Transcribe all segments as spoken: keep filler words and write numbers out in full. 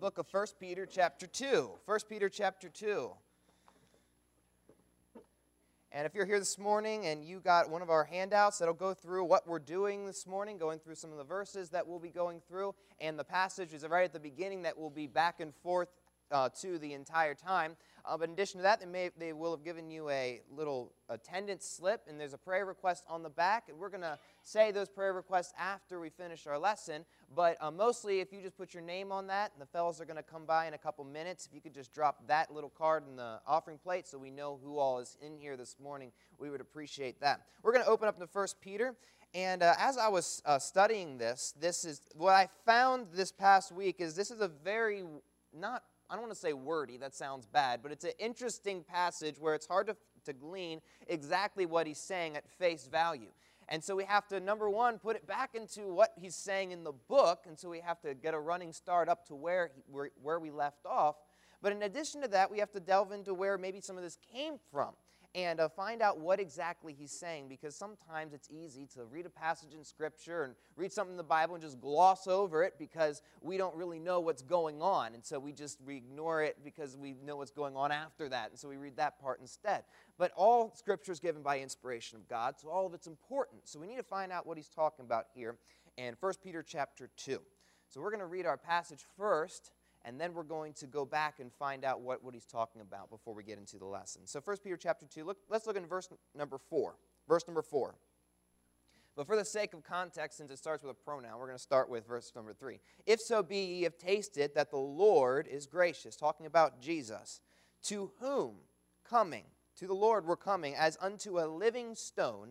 book of First Peter chapter two. First Peter chapter two. And if you're here this morning and you got one of our handouts that'll go through what we're doing this morning, going through some of the verses that we'll be going through, and the passage is right at the beginning that will be back and forth uh, to the entire time. Uh, but in addition to that, they, may, they will have given you a little attendance slip, and there's a prayer request on the back. And we're going to say those prayer requests after we finish our lesson. But uh, mostly, if you just put your name on that, and the fellows are going to come by in a couple minutes, if you could just drop that little card in the offering plate so we know who all is in here this morning, we would appreciate that. We're going to open up to First Peter. And uh, as I was uh, studying this, this is what I found this past week is this is a very, not I don't want to say wordy, that sounds bad, but it's an interesting passage where it's hard to, to glean exactly what he's saying at face value. And so we have to, number one, put it back into what he's saying in the book, and so we have to get a running start up to where, he, where, where we left off. But in addition to that, we have to delve into where maybe some of this came from and uh, find out what exactly he's saying, because sometimes it's easy to read a passage in Scripture and read something in the Bible and just gloss over it because we don't really know what's going on, and so we just we ignore it because we know what's going on after that, and so we read that part instead. But all Scripture is given by inspiration of God, so all of it's important. So we need to find out what he's talking about here in First Peter chapter two. So we're going to read our passage first, and then we're going to go back and find out what, what he's talking about before we get into the lesson. So First Peter chapter two, look, let's look at verse number four. Verse number four. But for the sake of context, since it starts with a pronoun, we're going to start with verse number three. If so be ye have tasted that the Lord is gracious, talking about Jesus, to whom coming, to the Lord we're coming, as unto a living stone,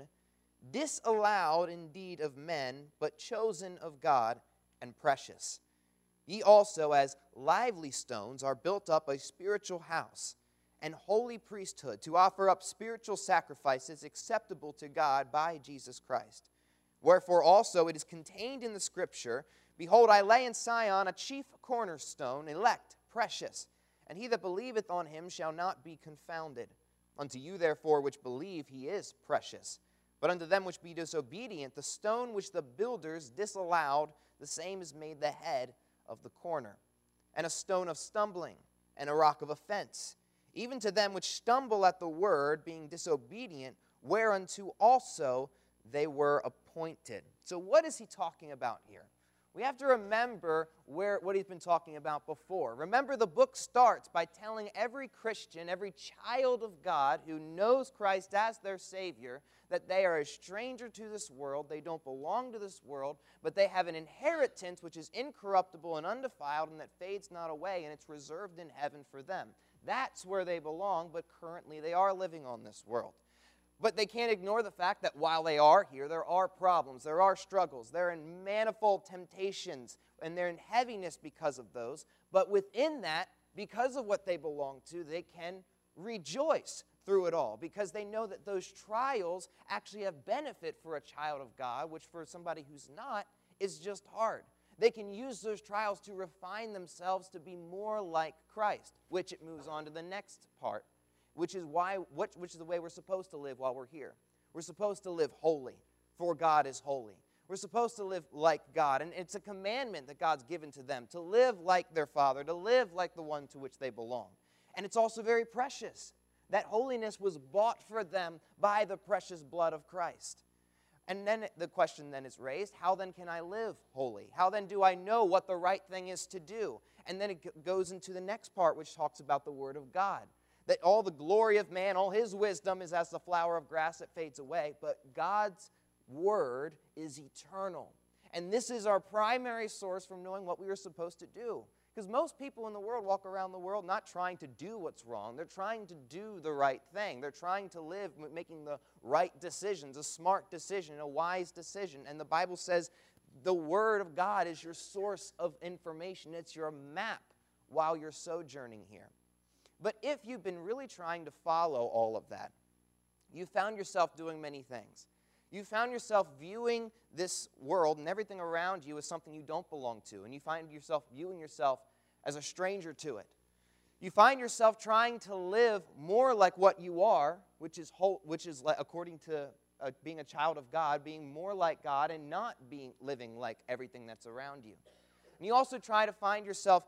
disallowed indeed of men, but chosen of God and precious. Ye also, as lively stones, are built up a spiritual house, and holy priesthood, to offer up spiritual sacrifices acceptable to God by Jesus Christ. Wherefore also it is contained in the Scripture, Behold, I lay in Sion a chief cornerstone, elect, precious, and he that believeth on him shall not be confounded. Unto you therefore which believe he is precious. But unto them which be disobedient, the stone which the builders disallowed, the same is made the head of the corner, and a stone of stumbling, and a rock of offense, even to them which stumble at the word, being disobedient, whereunto also they were appointed. So what is he talking about here? We have to remember where what he's been talking about before. Remember, the book starts by telling every Christian, every child of God who knows Christ as their Savior, that they are a stranger to this world, they don't belong to this world, but they have an inheritance which is incorruptible and undefiled and that fades not away, and it's reserved in heaven for them. That's where they belong, but currently they are living on this world. But they can't ignore the fact that while they are here, there are problems, there are struggles, they're in manifold temptations, and they're in heaviness because of those. But within that, because of what they belong to, they can rejoice through it all, because they know that those trials actually have benefit for a child of God, which for somebody who's not is just hard. They can use those trials to refine themselves to be more like Christ, which it moves on to the next part, which is why, which, which is the way we're supposed to live while we're here. We're supposed to live holy, for God is holy. We're supposed to live like God, and it's a commandment that God's given to them, to live like their Father, to live like the one to which they belong. And it's also very precious. That holiness was bought for them by the precious blood of Christ. And then the question then is raised, how then can I live holy? How then do I know what the right thing is to do? And then it goes into the next part, which talks about the Word of God. That all the glory of man, all his wisdom is as the flower of grass that fades away, but God's Word is eternal. And this is our primary source from knowing what we are supposed to do. Because most people in the world walk around the world not trying to do what's wrong. They're trying to do the right thing. They're trying to live making the right decisions, a smart decision, a wise decision. And the Bible says the Word of God is your source of information. It's your map while you're sojourning here. But if you've been really trying to follow all of that, you found yourself doing many things. You found yourself viewing this world and everything around you as something you don't belong to, and you find yourself viewing yourself as a stranger to it. You find yourself trying to live more like what you are, which is whole, which is like, according to uh, being a child of God, being more like God and not being living like everything that's around you. And you also try to find yourself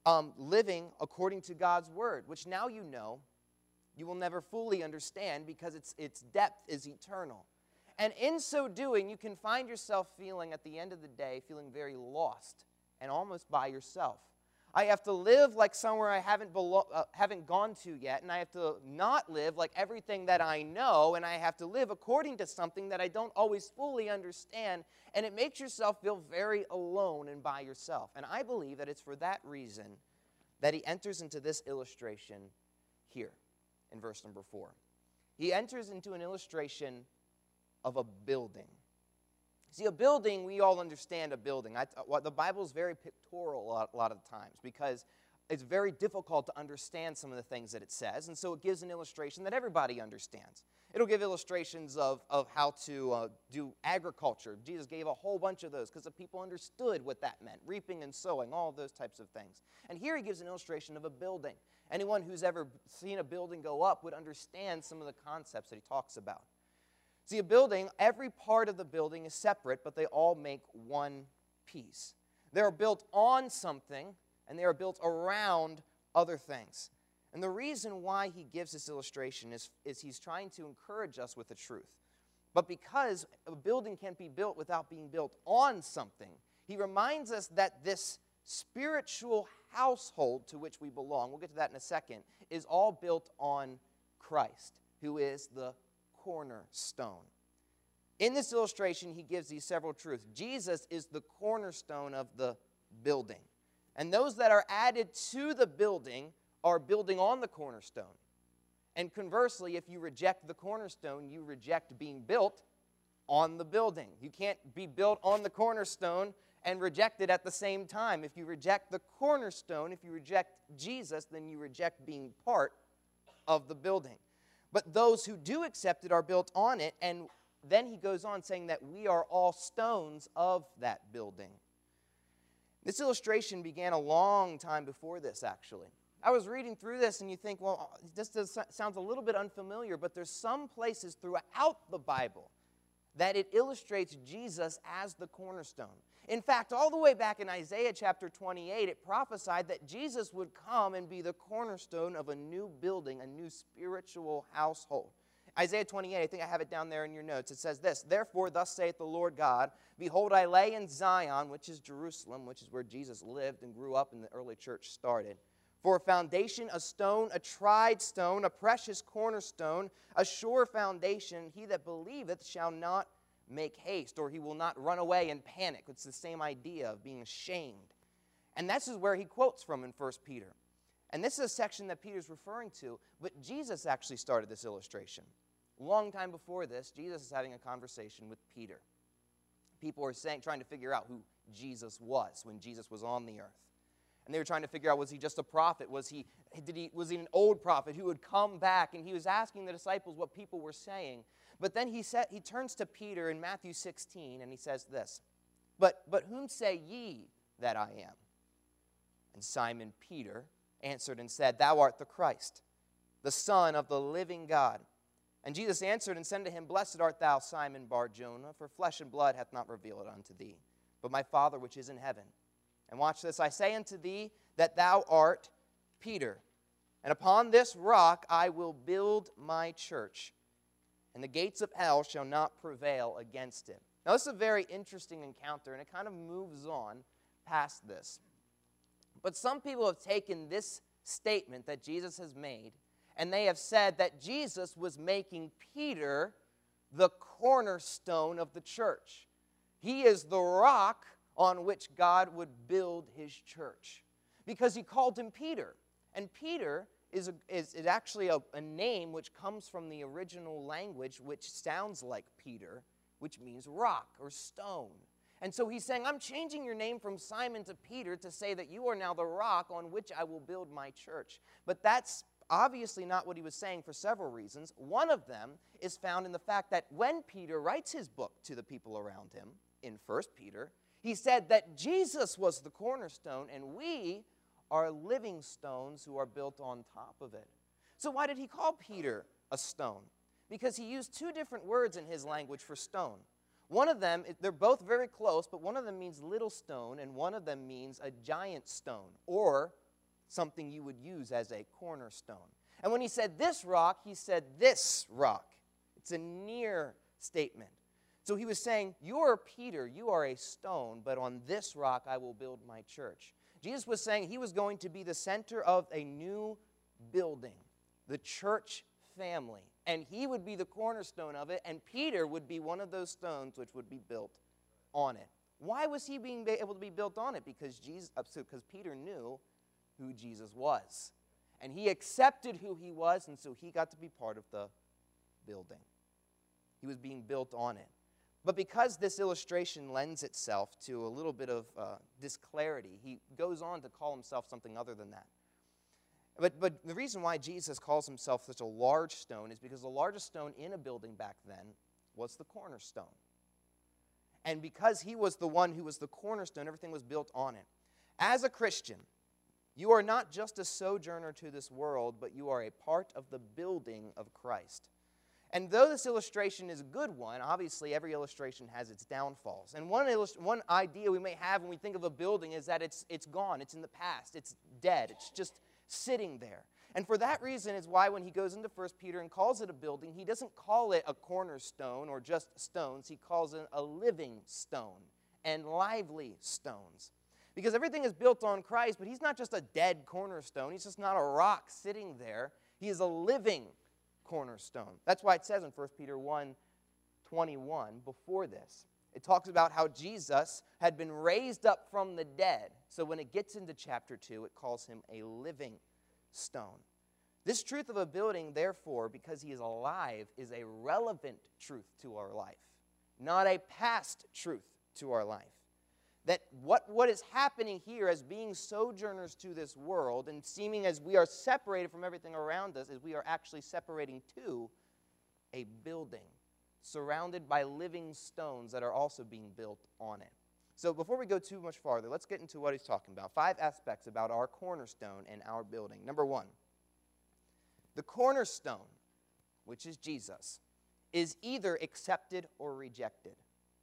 um, living according to God's word, which now you know you will never fully understand because its, its depth is eternal. And in so doing, you can find yourself feeling, at the end of the day, feeling very lost and almost by yourself. I have to live like somewhere I haven't, belo- uh, haven't gone to yet, and I have to not live like everything that I know, and I have to live according to something that I don't always fully understand, and it makes yourself feel very alone and by yourself. And I believe that it's for that reason that he enters into this illustration here in verse number four. He enters into an illustration of a building. See, a building, we all understand a building. I, well, the Bible is very pictorial a lot, a lot of the times because it's very difficult to understand some of the things that it says, and so it gives an illustration that everybody understands. It'll give illustrations of, of how to uh, do agriculture. Jesus gave a whole bunch of those because the people understood what that meant, reaping and sowing, all of those types of things. And here he gives an illustration of a building. Anyone who's ever seen a building go up would understand some of the concepts that he talks about. See, a building, every part of the building is separate, but they all make one piece. They are built on something, and they are built around other things. And the reason why he gives this illustration is, is he's trying to encourage us with the truth. But because a building can't be built without being built on something, he reminds us that this spiritual household to which we belong, we'll get to that in a second, is all built on Christ, who is the cornerstone. In this illustration, he gives these several truths. Jesus is the cornerstone of the building. And those that are added to the building are building on the cornerstone. And conversely, if you reject the cornerstone, you reject being built on the building. You can't be built on the cornerstone and reject it at the same time. If you reject the cornerstone, if you reject Jesus, then you reject being part of the building. But those who do accept it are built on it, and then he goes on saying that we are all stones of that building. This illustration began a long time before this, actually. I was reading through this, and you think, well, this does, sounds a little bit unfamiliar, but there's some places throughout the Bible that it illustrates Jesus as the cornerstone. In fact, all the way back in Isaiah chapter twenty-eight, it prophesied that Jesus would come and be the cornerstone of a new building, a new spiritual household. Isaiah twenty-eight, I think I have it down there in your notes. It says this, "Therefore, thus saith the Lord God, behold, I lay in Zion," which is Jerusalem, which is where Jesus lived and grew up and the early church started, "for a foundation, a stone, a tried stone, a precious cornerstone, a sure foundation. He that believeth shall not make haste," or he will not run away and panic. It's the same idea of being ashamed. And this is where he quotes from in First Peter. And this is a section that Peter's referring to, but Jesus actually started this illustration. A long time before this, Jesus is having a conversation with Peter. People were saying, trying to figure out who Jesus was when Jesus was on the earth. And they were trying to figure out, was he just a prophet? Was he, did he, was he an old prophet who would come back? And he was asking the disciples what people were saying. But then he said, he turns to Peter in Matthew sixteen, and he says this, But, but whom say ye that I am? And Simon Peter answered and said, Thou art the Christ, the Son of the living God. And Jesus answered and said to him, Blessed art thou, Simon Bar-Jonah, for flesh and blood hath not revealed it unto thee, but my Father which is in heaven. And watch this, I say unto thee that thou art Peter, and upon this rock I will build my church, and the gates of hell shall not prevail against it. Now this is a very interesting encounter, and it kind of moves on past this. But some people have taken this statement that Jesus has made, and they have said that Jesus was making Peter the cornerstone of the church. He is the rock on which God would build his church, because he called him Peter. And Peter is, a, is, is actually a, a name which comes from the original language, which sounds like Peter, which means rock or stone. And so he's saying, I'm changing your name from Simon to Peter to say that you are now the rock on which I will build my church. But that's obviously not what he was saying for several reasons. One of them is found in the fact that when Peter writes his book to the people around him, in First Peter, he said that Jesus was the cornerstone and we are living stones who are built on top of it. So why did he call Peter a stone? Because he used two different words in his language for stone. One of them, they're both very close, but one of them means little stone and one of them means a giant stone or something you would use as a cornerstone. And when he said this rock, he said this rock. It's a near statement. So he was saying, you are Peter, you are a stone, but on this rock I will build my church. Jesus was saying he was going to be the center of a new building, the church family. And he would be the cornerstone of it, and Peter would be one of those stones which would be built on it. Why was he being able to be built on it? Because Jesus, because Peter knew who Jesus was. And he accepted who he was, and so he got to be part of the building. He was being built on it. But because this illustration lends itself to a little bit of uh, disclarity, he goes on to call himself something other than that. But, but the reason why Jesus calls himself such a large stone is because the largest stone in a building back then was the cornerstone. And because he was the one who was the cornerstone, everything was built on it. As a Christian, you are not just a sojourner to this world, but you are a part of the building of Christ. And though this illustration is a good one, obviously every illustration has its downfalls. And one, illust- one idea we may have when we think of a building is that it's, it's gone, it's in the past, it's dead, it's just sitting there. And for that reason is why when he goes into First Peter and calls it a building, he doesn't call it a cornerstone or just stones, he calls it a living stone and lively stones. Because everything is built on Christ, but he's not just a dead cornerstone, he's just not a rock sitting there, he is a living cornerstone. That's why it says in First Peter one twenty-one, before this, it talks about how Jesus had been raised up from the dead. So when it gets into chapter two, it calls him a living stone. This truth of a building, therefore, because he is alive, is a relevant truth to our life, not a past truth to our life. That what, what is happening here as being sojourners to this world and seeming as we are separated from everything around us is we are actually separating to a building surrounded by living stones that are also being built on it. So before we go too much farther, let's get into what he's talking about. Five aspects about our cornerstone and our building. Number one, the cornerstone, which is Jesus, is either accepted or rejected.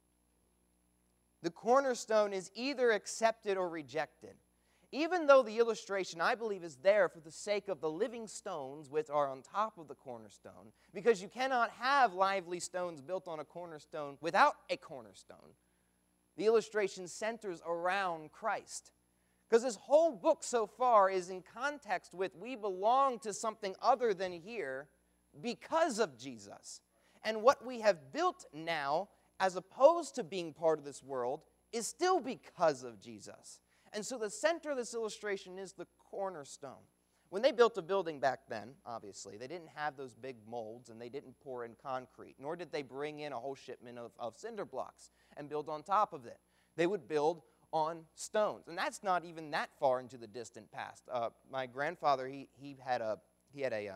The cornerstone is either accepted or rejected. Even though the illustration, I believe, is there for the sake of the living stones which are on top of the cornerstone, because you cannot have lively stones built on a cornerstone without a cornerstone. The illustration centers around Christ. Because this whole book so far is in context with we belong to something other than here because of Jesus. And what we have built now, as opposed to being part of this world, is still because of Jesus. And so the center of this illustration is the cornerstone. When they built a building back then, obviously, they didn't have those big molds and they didn't pour in concrete, nor did they bring in a whole shipment of, of cinder blocks and build on top of it. They would build on stones. And that's not even that far into the distant past. Uh, my grandfather, he, he had a, he had a, a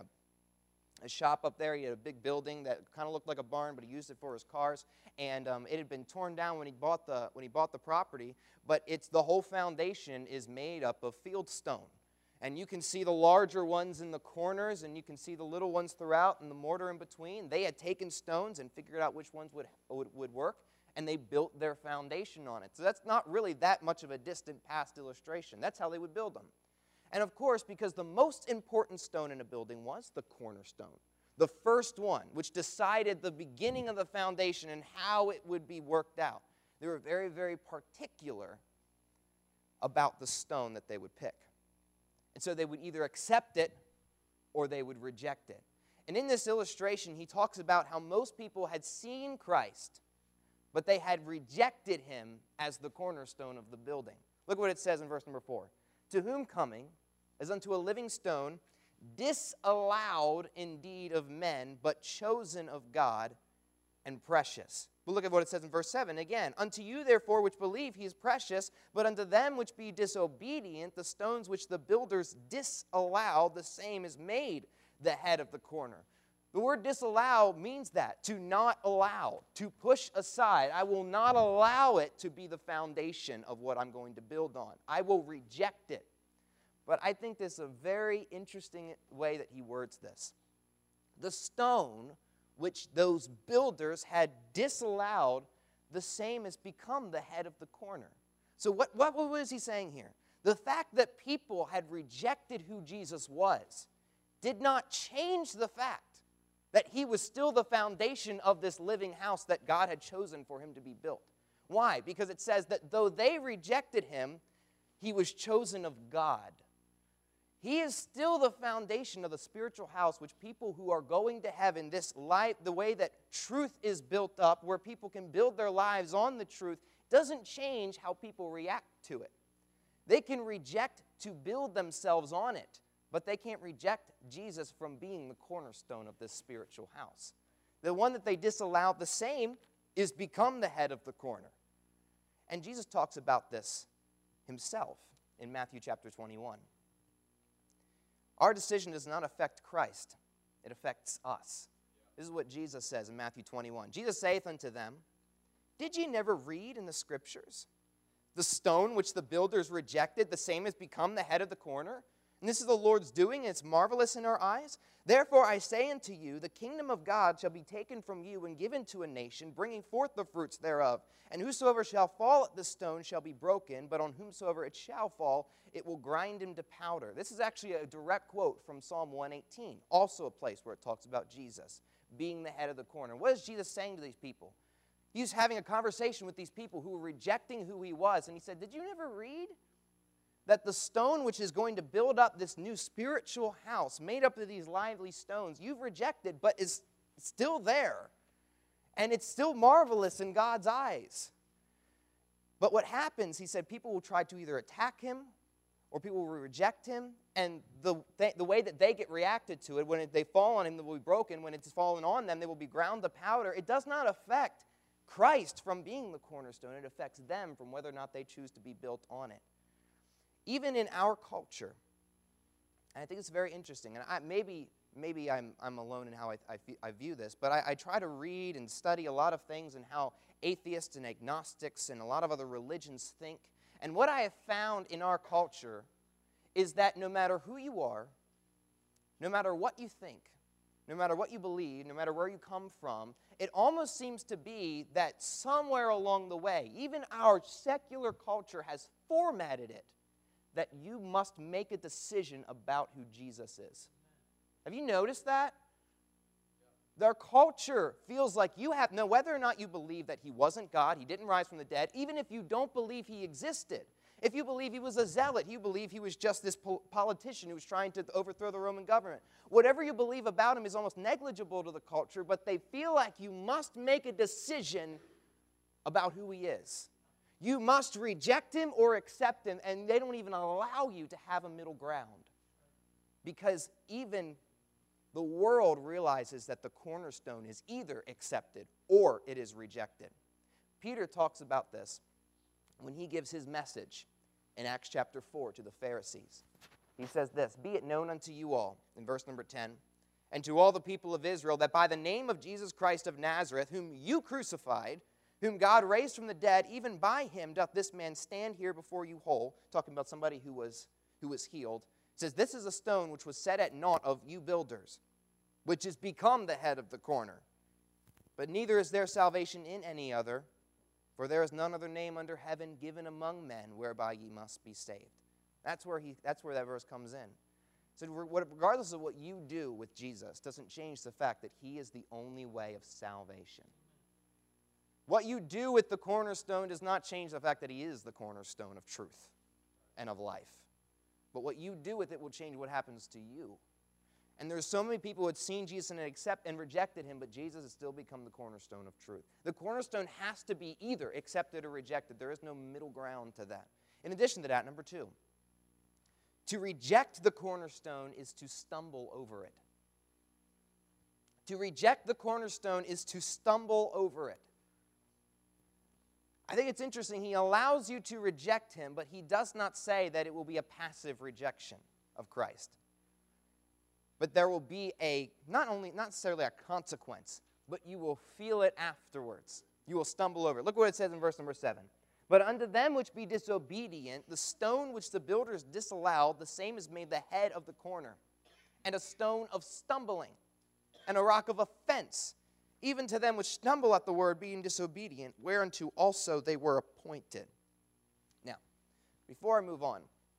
a shop up there. He had a big building that kind of looked like a barn, but he used it for his cars. And um, it had been torn down when he bought the when he bought the property. But it's the whole foundation is made up of field stone, and you can see the larger ones in the corners, and you can see the little ones throughout, and the mortar in between. They had taken stones and figured out which ones would would, would work, and they built their foundation on it. So that's not really that much of a distant past illustration. That's how they would build them. And of course, because the most important stone in a building was the cornerstone, the first one, which decided the beginning of the foundation and how it would be worked out. They were very, very particular about the stone that they would pick. And so they would either accept it or they would reject it. And in this illustration, he talks about how most people had seen Christ, but they had rejected him as the cornerstone of the building. Look what it says in verse number four. To whom coming, as unto a living stone, disallowed indeed of men, but chosen of God, and precious. But look at what it says in verse seven again. Unto you, therefore, which believe, he is precious, but unto them which be disobedient, the stones which the builders disallowed, the same is made the head of the corner. The word disallow means that, to not allow, to push aside. I will not allow it to be the foundation of what I'm going to build on. I will reject it. But I think this is a very interesting way that he words this. The stone which those builders had disallowed, the same has become the head of the corner. So what, what, what is he saying here? The fact that people had rejected who Jesus was did not change the fact that he was still the foundation of this living house that God had chosen for him to be built. Why? Because it says that though they rejected him, he was chosen of God. He is still the foundation of the spiritual house which people who are going to heaven, this life, the way that truth is built up, where people can build their lives on the truth, doesn't change how people react to it. They can reject to build themselves on it, but they can't reject Jesus from being the cornerstone of this spiritual house. The one that they disallowed, the same, is become the head of the corner. And Jesus talks about this himself in Matthew chapter twenty-one. Our decision does not affect Christ. It affects us. This is what Jesus says in Matthew twenty-one. Jesus saith unto them, Did ye never read in the Scriptures? The stone which the builders rejected, the same has become the head of the corner. And this is the Lord's doing, and it's marvelous in our eyes. Therefore I say unto you, the kingdom of God shall be taken from you and given to a nation, bringing forth the fruits thereof. And whosoever shall fall at the stone shall be broken, but on whomsoever it shall fall, it will grind him to powder. This is actually a direct quote from Psalm one eighteen, also a place where it talks about Jesus being the head of the corner. What is Jesus saying to these people? He's having a conversation with these people who were rejecting who he was, and he said, did you never read that the stone which is going to build up this new spiritual house made up of these lively stones, you've rejected, but is still there. And it's still marvelous in God's eyes. But what happens, he said, people will try to either attack him or people will reject him. And the, th- the way that they get reacted to it, when it, they fall on him, they will be broken. When it's fallen on them, they will be ground to powder. It does not affect Christ from being the cornerstone. It affects them from whether or not they choose to be built on it. Even in our culture, and I think it's very interesting, and I, maybe maybe I'm, I'm alone in how I, I, I view this, but I, I try to read and study a lot of things and how atheists and agnostics and a lot of other religions think. And what I have found in our culture is that no matter who you are, no matter what you think, no matter what you believe, no matter where you come from, it almost seems to be that somewhere along the way, even our secular culture has formatted it that you must make a decision about who Jesus is. Have you noticed that? Their culture feels like you have, no, whether or not you believe that he wasn't God, he didn't rise from the dead, even if you don't believe he existed, if you believe he was a zealot, you believe he was just this po- politician who was trying to overthrow the Roman government, whatever you believe about him is almost negligible to the culture, but they feel like you must make a decision about who he is. You must reject him or accept him, and they don't even allow you to have a middle ground. Because even the world realizes that the cornerstone is either accepted or it is rejected. Peter talks about this when he gives his message in Acts chapter four to the Pharisees. He says this, Be it known unto you all, in verse number ten, and to all the people of Israel, that by the name of Jesus Christ of Nazareth, whom you crucified, whom God raised from the dead, even by him doth this man stand here before you whole. Talking about somebody who was, who was healed. It says, This is a stone which was set at naught of you builders, which is become the head of the corner. But neither is there salvation in any other, for there is none other name under heaven given among men whereby ye must be saved. That's where he. That's where that verse comes in. So regardless of what you do with Jesus, doesn't change the fact that he is the only way of salvation. What you do with the cornerstone does not change the fact that he is the cornerstone of truth and of life. But what you do with it will change what happens to you. And there's so many people who had seen Jesus and accept and rejected him, but Jesus has still become the cornerstone of truth. The cornerstone has to be either accepted or rejected. There is no middle ground to that. In addition to that, number two, to reject the cornerstone is to stumble over it. To reject the cornerstone is to stumble over it. I think it's interesting. He allows you to reject him, but he does not say that it will be a passive rejection of Christ. But there will be a, not only, not necessarily a consequence, but you will feel it afterwards. You will stumble over it. Look what it says in verse number seven. But unto them which be disobedient, the stone which the builders disallowed, the same is made the head of the corner, and a stone of stumbling, and a rock of offense, even to them which stumble at the word, being disobedient, whereunto also they were appointed. Now, before I move on,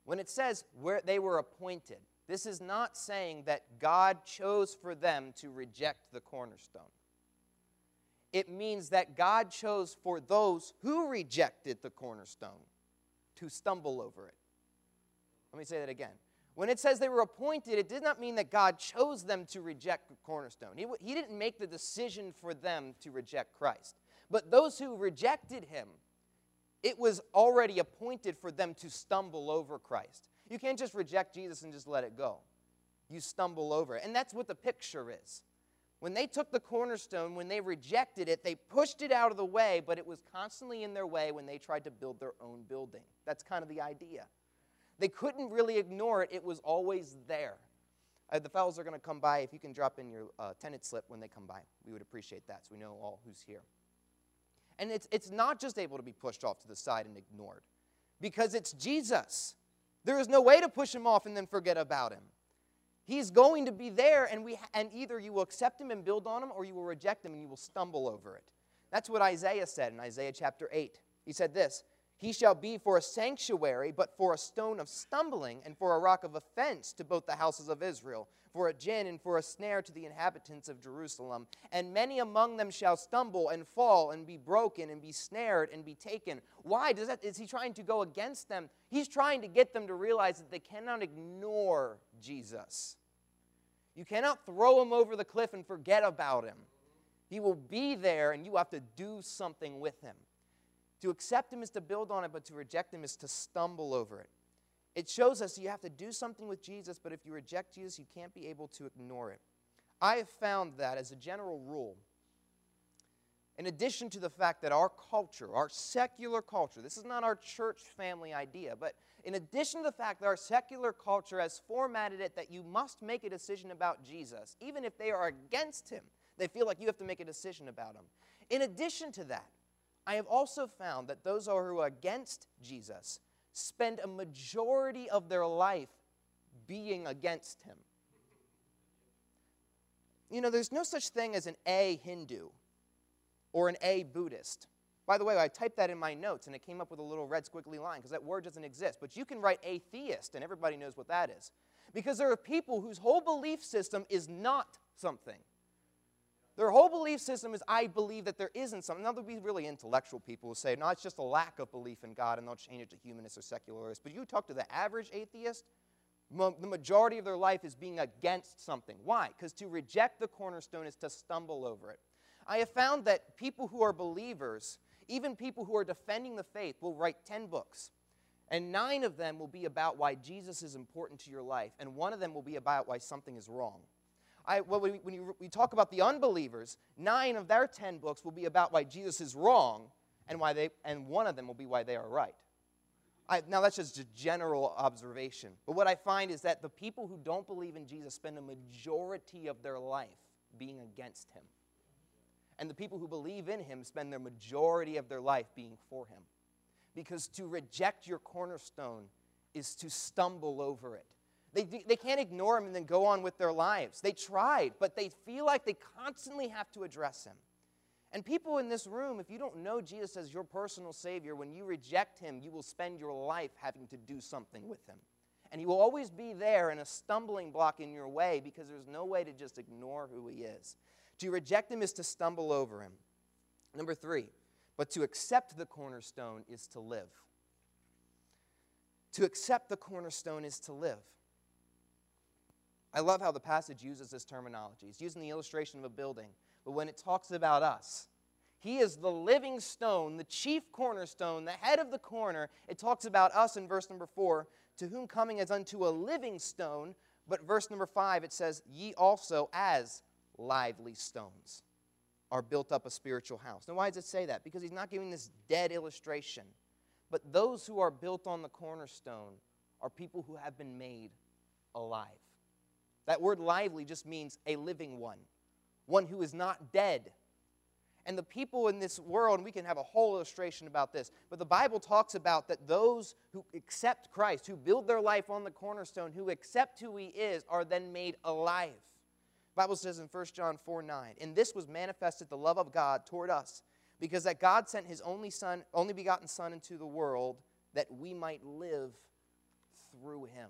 When it says where they were appointed, this is not saying that God chose for them to reject the cornerstone. It means that God chose for those who rejected the cornerstone to stumble over it. Let me say that again. When it says they were appointed, it did not mean that God chose them to reject the cornerstone. He, he didn't make the decision for them to reject Christ. But those who rejected him, it was already appointed for them to stumble over Christ. You can't just reject Jesus and just let it go. You stumble over it. And that's what the picture is. When they took the cornerstone, when they rejected it, they pushed it out of the way, but it was constantly in their way when they tried to build their own building. That's kind of the idea. They couldn't really ignore it. It was always there. Uh, the fellows are going to come by. If you can drop in your uh, tenant slip when they come by, we would appreciate that so we know all who's here. And it's, it's not just able to be pushed off to the side and ignored, because it's Jesus. There is no way to push him off and then forget about him. He's going to be there, and, we, and either you will accept him and build on him, or you will reject him and you will stumble over it. That's what Isaiah said in Isaiah chapter eight. He said this, "He shall be for a sanctuary, but for a stone of stumbling, and for a rock of offense to both the houses of Israel, for a gin and for a snare to the inhabitants of Jerusalem. And many among them shall stumble and fall and be broken and be snared and be taken." Why does that? Is he trying to go against them? He's trying to get them to realize that they cannot ignore Jesus. You cannot throw him over the cliff and forget about him. He will be there, and you have to do something with him. To accept him is to build on it, but to reject him is to stumble over it. It shows us you have to do something with Jesus, but if you reject Jesus, you can't be able to ignore it. I have found that as a general rule, in addition to the fact that our culture, our secular culture, this is not our church family idea, but in addition to the fact that our secular culture has formatted it that you must make a decision about Jesus, even if they are against him, they feel like you have to make a decision about him. In addition to that, I have also found that those who are against Jesus spend a majority of their life being against him. You know, there's no such thing as an A Hindu or an A Buddhist. By the way, I typed that in my notes, and it came up with a little red squiggly line, because that word doesn't exist. But you can write atheist, and everybody knows what that is. Because there are people whose whole belief system is not something. Their whole belief system is, I believe that there isn't something. Now, there'll be really intellectual people who say, no, it's just a lack of belief in God, and they'll change it to humanist or secularist. But you talk to the average atheist, mo- the majority of their life is being against something. Why? Because to reject the cornerstone is to stumble over it. I have found that people who are believers, even people who are defending the faith, will write ten books. And nine of them will be about why Jesus is important to your life, and one of them will be about why something is wrong. I, well, when, we, when we talk about the unbelievers, nine of their ten books will be about why Jesus is wrong, and why they, and one of them will be why they are right. I, now, that's just a general observation. But what I find is that the people who don't believe in Jesus spend a majority of their life being against him. And the people who believe in him spend their majority of their life being for him. Because to reject your cornerstone is to stumble over it. They, they can't ignore him and then go on with their lives. They tried, but they feel like they constantly have to address him. And people in this room, if you don't know Jesus as your personal Savior, when you reject him, you will spend your life having to do something with him. And he will always be there in a stumbling block in your way, because there's no way to just ignore who he is. To reject him is to stumble over him. Number three, but to accept the cornerstone is to live. To accept the cornerstone is to live. I love how the passage uses this terminology. It's using the illustration of a building, but when it talks about us, he is the living stone, the chief cornerstone, the head of the corner. It talks about us in verse number four, to whom coming as unto a living stone, but verse number five, it says, ye also as lively stones are built up a spiritual house. Now, why does it say that? Because he's not giving this dead illustration. But those who are built on the cornerstone are people who have been made alive. That word lively just means a living one, one who is not dead. And the people in this world, and we can have a whole illustration about this, but the Bible talks about that those who accept Christ, who build their life on the cornerstone, who accept who he is, are then made alive. The Bible says in First John four nine, and this was manifested the love of God toward us, because that God sent his only Son, only begotten Son into the world, that we might live through him.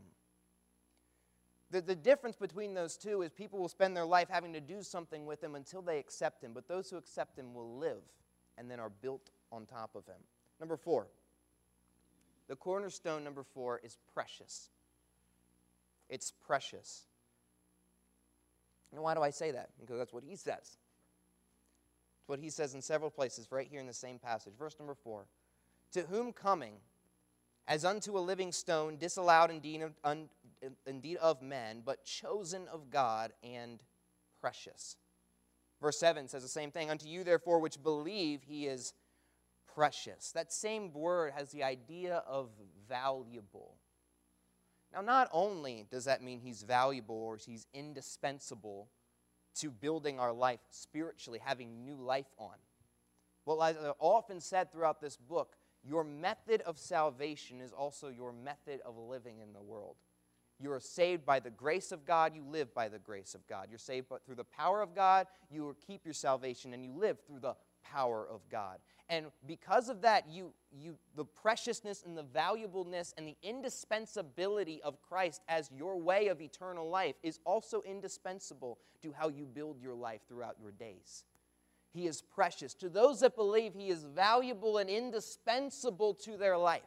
The, the difference between those two is people will spend their life having to do something with him until they accept him, but those who accept him will live and then are built on top of him. Number four, the cornerstone, number four, is precious. It's precious. And why do I say that? Because that's what he says. It's what he says in several places right here in the same passage. Verse number four, to whom coming as unto a living stone, disallowed indeed of, un, indeed of men, but chosen of God and precious. Verse seven says the same thing. Unto you, therefore, which believe, he is precious. That same word has the idea of valuable. Now, not only does that mean he's valuable or he's indispensable to building our life spiritually, having new life on. Well, as I've often said throughout this book, your method of salvation is also your method of living in the world. You are saved by the grace of God. You live by the grace of God. You're saved through the power of God. You keep your salvation, and you live through the power of God. And because of that, you, you, the preciousness and the valuableness and the indispensability of Christ as your way of eternal life is also indispensable to how you build your life throughout your days. He is precious. To those that believe, he is valuable and indispensable to their life.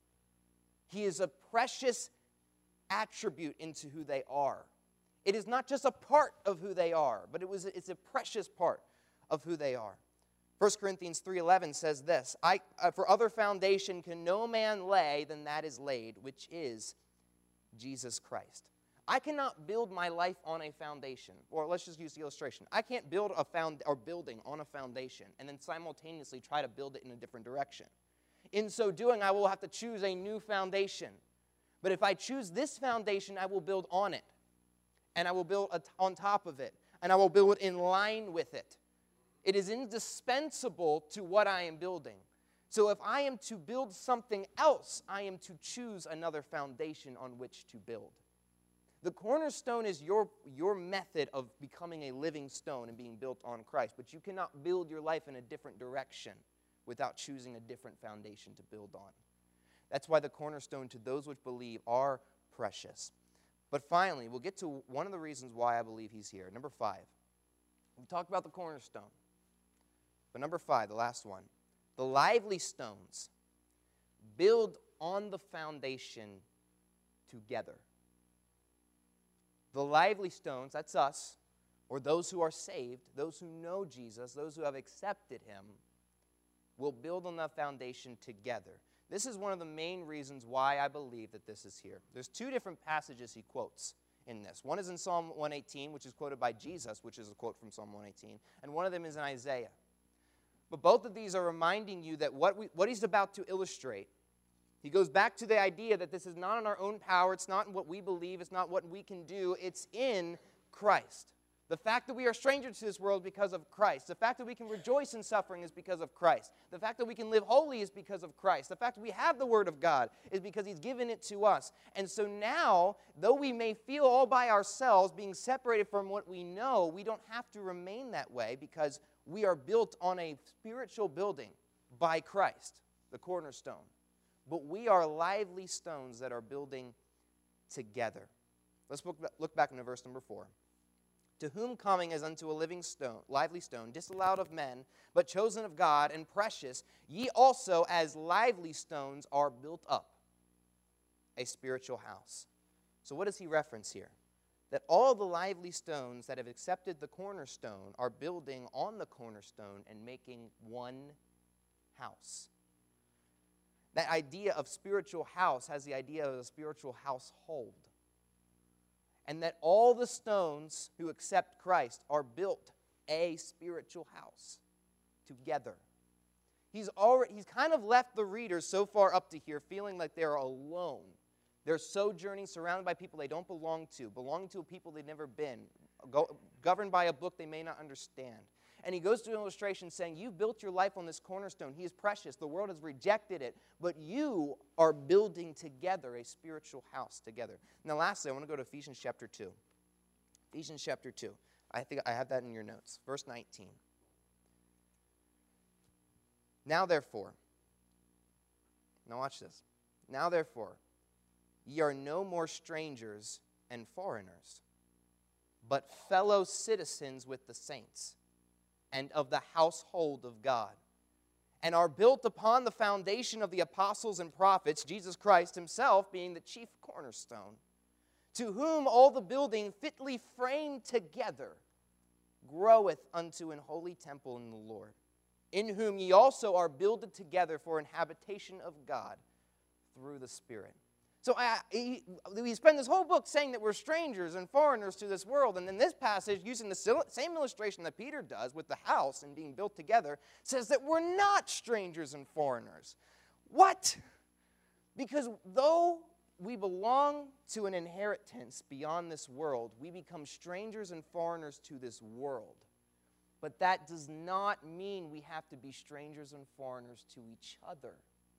He is a precious attribute into who they are. It is not just a part of who they are, but it was, it's a precious part of who they are. First Corinthians three eleven says this, I, uh, for other foundation can no man lay than that is laid, which is Jesus Christ. I cannot build my life on a foundation, or let's just use the illustration. I can't build a found or building on a foundation and then simultaneously try to build it in a different direction. In so doing, I will have to choose a new foundation. But if I choose this foundation, I will build on it, and I will build on top of it, and I will build in line with it. It is indispensable to what I am building. So if I am to build something else, I am to choose another foundation on which to build. The cornerstone is your, your method of becoming a living stone and being built on Christ, but you cannot build your life in a different direction without choosing a different foundation to build on. That's why the cornerstone to those which believe are precious. But finally, we'll get to one of the reasons why I believe he's here. Number five. We talked about the cornerstone. But number five, the last one. The lively stones build on the foundation together. The lively stones, that's us, or those who are saved, those who know Jesus, those who have accepted him, will build on that foundation together. This is one of the main reasons why I believe that this is here. There's two different passages he quotes in this. One is in Psalm one eighteen, which is quoted by Jesus, which is a quote from Psalm one eighteen, and one of them is in Isaiah. But both of these are reminding you that what, we, what he's about to illustrate, he goes back to the idea that this is not in our own power, it's not in what we believe, it's not what we can do, it's in Christ. The fact that we are strangers to this world because of Christ. The fact that we can rejoice in suffering is because of Christ. The fact that we can live holy is because of Christ. The fact that we have the Word of God is because he's given it to us. And so now, though we may feel all by ourselves, being separated from what we know, we don't have to remain that way because we are built on a spiritual building by Christ, the cornerstone. But we are lively stones that are building together. Let's look, look back into verse number four. To whom coming as unto a living stone, lively stone, disallowed of men, but chosen of God and precious, ye also as lively stones are built up a spiritual house. So what does he reference here? That all the lively stones that have accepted the cornerstone are building on the cornerstone and making one house. That idea of spiritual house has the idea of a spiritual household. And that all the stones who accept Christ are built a spiritual house together. He's already he's kind of left the readers so far up to here feeling like they're alone. They're sojourning, surrounded by people they don't belong to, belonging to a people they've never been, go, governed by a book they may not understand. And he goes to an illustration saying, you've built your life on this cornerstone. He is precious. The world has rejected it. But you are building together a spiritual house together. Now, lastly, I want to go to Ephesians chapter two. Ephesians chapter two. I think I have that in your notes. Verse nineteen. Now, therefore. Now, watch this. Now, therefore, ye are no more strangers and foreigners, but fellow citizens with the saints, and of the household of God, and are built upon the foundation of the apostles and prophets, Jesus Christ himself being the chief cornerstone, to whom all the building fitly framed together groweth unto an holy temple in the Lord, in whom ye also are builded together for an habitation of God through the Spirit. So uh, he, we spend this whole book saying that we're strangers and foreigners to this world. And then this passage, using the same illustration that Peter does with the house and being built together, says that we're not strangers and foreigners. What? Because though we belong to an inheritance beyond this world, we become strangers and foreigners to this world. But that does not mean we have to be strangers and foreigners to each other.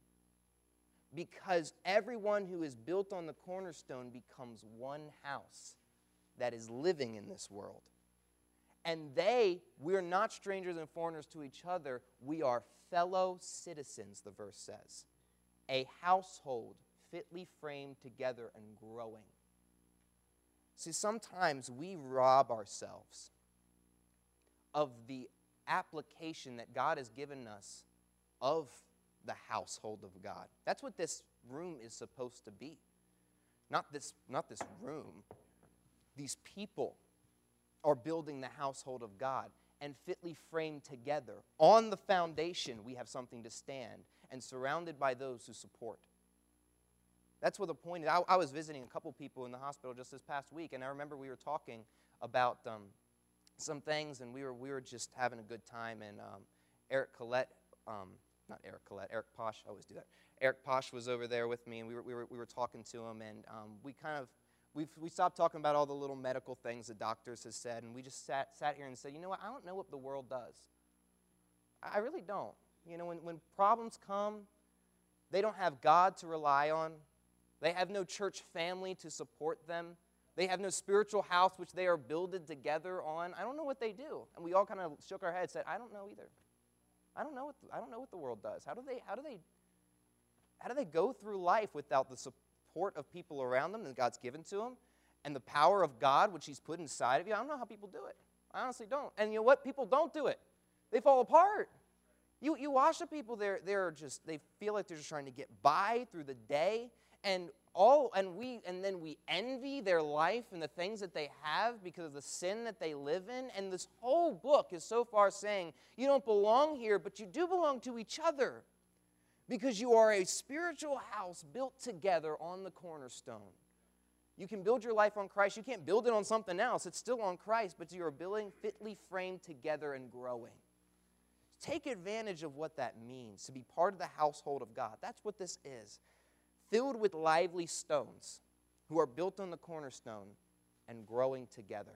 Because everyone who is built on the cornerstone becomes one house that is living in this world. And they, we're not strangers and foreigners to each other. We are fellow citizens, the verse says. A household fitly framed together and growing. See, sometimes we rob ourselves of the application that God has given us of the household of God. That's what this room is supposed to be. Not this, not this room. These people are building the household of God and fitly framed together. On the foundation, we have something to stand, and surrounded by those who support. That's what the point is. I, I was visiting a couple people in the hospital just this past week, and I remember we were talking about um, some things, and we were we were just having a good time, and um, Eric Collette, um, not Eric Collette, Eric Posh, I always do that. Eric Posh was over there with me, and we were we were, we were talking to him, and um, we kind of, we we stopped talking about all the little medical things the doctors has said, and we just sat sat here and said, you know what, I don't know what the world does. I really don't. You know, when, when problems come, they don't have God to rely on. They have no church family to support them. They have no spiritual house which they are builded together on. I don't know what they do. And we all kind of shook our heads and said, I don't know either. I don't know what the, I don't know what the world does. How do they how do they how do they go through life without the support of people around them that God's given to them and the power of God which he's put inside of you? I don't know how people do it. I honestly don't. And you know what? People don't do it. They fall apart. You you watch the people, they're they're just they feel like they're just trying to get by through the day. And all and we and then we envy their life and the things that they have because of the sin that they live in. And this whole book is so far saying you don't belong here, but you do belong to each other because you are a spiritual house built together on the cornerstone. You can build your life on Christ. You can't build it on something else. It's still on Christ, but you are building fitly framed together and growing. Take advantage of what that means to be part of the household of God. That's what this is. Filled with lively stones who are built on the cornerstone and growing together.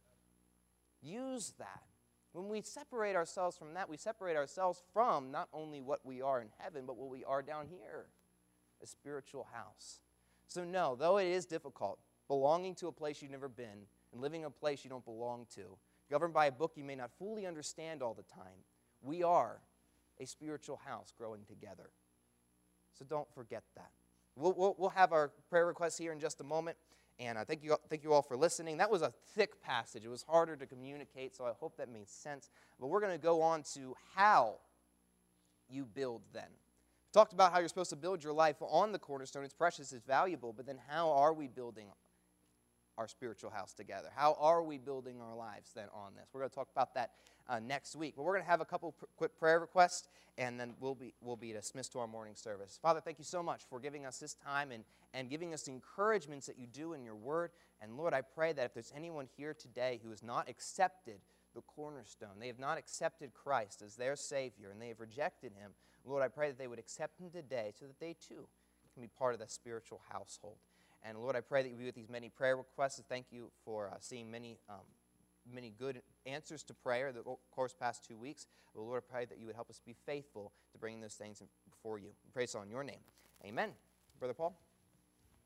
Use that. When we separate ourselves from that, we separate ourselves from not only what we are in heaven, but what we are down here, a spiritual house. So no, though it is difficult, belonging to a place you've never been and living in a place you don't belong to, governed by a book you may not fully understand all the time, we are a spiritual house growing together. So don't forget that. We'll, we'll, we'll have our prayer requests here in just a moment, and I thank you, thank you all for listening. That was a thick passage. It was harder to communicate, so I hope that made sense. But we're going to go on to how you build then. We talked about how you're supposed to build your life on the cornerstone. It's precious, it's valuable, but then how are we building our spiritual house together? How are we building our lives then on this? We're going to talk about that uh, next week. But we're going to have a couple pr- quick prayer requests, and then we'll be we'll be dismissed to our morning service. Father, thank you so much for giving us this time and, and giving us the encouragements that you do in your word. And Lord, I pray that if there's anyone here today who has not accepted the cornerstone, they have not accepted Christ as their Savior, and they have rejected him, Lord, I pray that they would accept him today so that they too can be part of the spiritual household. And Lord, I pray that you be with these many prayer requests. Thank you for uh, seeing many um, many good answers to prayer the course past two weeks. But Lord, I pray that you would help us be faithful to bringing those things before you. We pray this all in your name. Amen. Brother Paul?